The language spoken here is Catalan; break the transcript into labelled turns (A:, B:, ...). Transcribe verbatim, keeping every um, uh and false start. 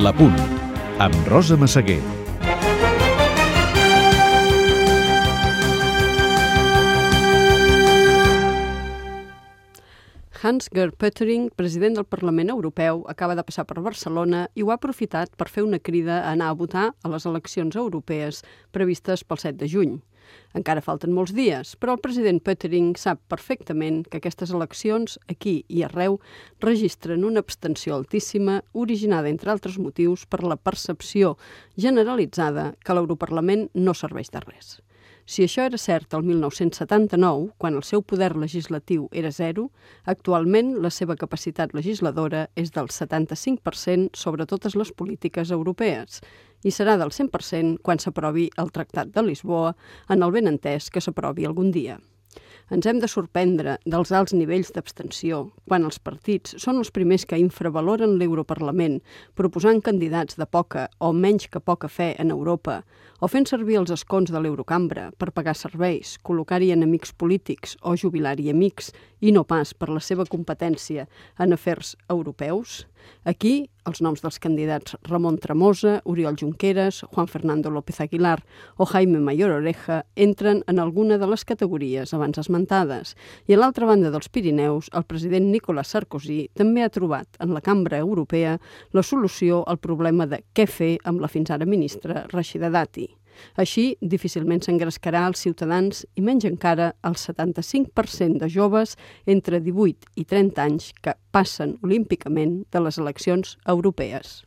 A: La Punt, amb Rosa Massaguer.
B: Hans-Gert Pöttering, president del Parlament Europeu, acaba de passar per Barcelona i ho ha aprofitat per fer una crida a anar a votar a les eleccions europees previstes pel set de juny. Encara falten molts dies, però el president Pöttering sap perfectament que aquestes eleccions, aquí i arreu, registren una abstenció altíssima, originada, entre altres motius, per la percepció generalitzada que l'Europarlament no serveix de res. Si això era cert el mil nou-cents setanta-nou, quan el seu poder legislatiu era zero, actualment la seva capacitat legisladora és del setanta-cinc per cent sobre totes les polítiques europees i serà del cent per cent quan s'aprovi el Tractat de Lisboa, en el benentès que s'aprovi algun dia. Ens hem de sorprendre dels alts nivells d'abstenció quan els partits són els primers que infravaloren l'Europarlament, proposant candidats de poca o menys que poca fe en Europa, o fent servir els escons de l'Eurocambra per pagar serveis, col·locar-hi enemics polítics o jubilar-hi amics, i no pas per la seva competència en afers europeus. Aquí, els noms dels candidats Ramon Tremosa, Oriol Junqueras, Juan Fernando López Aguilar o Jaime Mayor Oreja entren en alguna de les categories abans esmentades. I a l'altra banda dels Pirineus, el president Nicolas Sarkozy també ha trobat en la Cambra Europea la solució al problema de què fer amb la fins ara ministra Rachida Dati. Així, difícilment s'engrescarà als ciutadans i menys encara al setanta-cinc per cent de joves entre divuit i trenta anys que passen olímpicament de les eleccions europees.